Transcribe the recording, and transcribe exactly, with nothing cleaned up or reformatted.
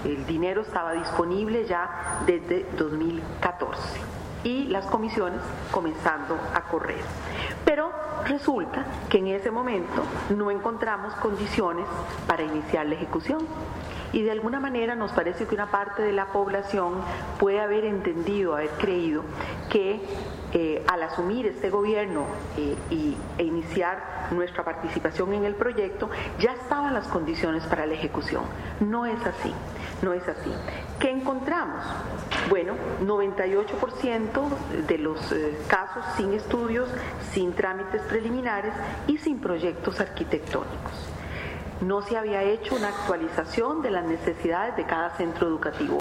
El dinero estaba disponible ya desde dos mil catorce y las comisiones comenzando a correr. Pero resulta que en ese momento no encontramos condiciones para iniciar la ejecución. Y de alguna manera nos parece que una parte de la población puede haber entendido, haber creído que eh, al asumir este gobierno eh, y, e iniciar nuestra participación en el proyecto, ya estaban las condiciones para la ejecución. No es así, no es así. ¿Qué encontramos? Bueno, noventa y ocho por ciento de los eh, casos sin estudios, sin trámites preliminares y sin proyectos arquitectónicos. No se había hecho una actualización de las necesidades de cada centro educativo.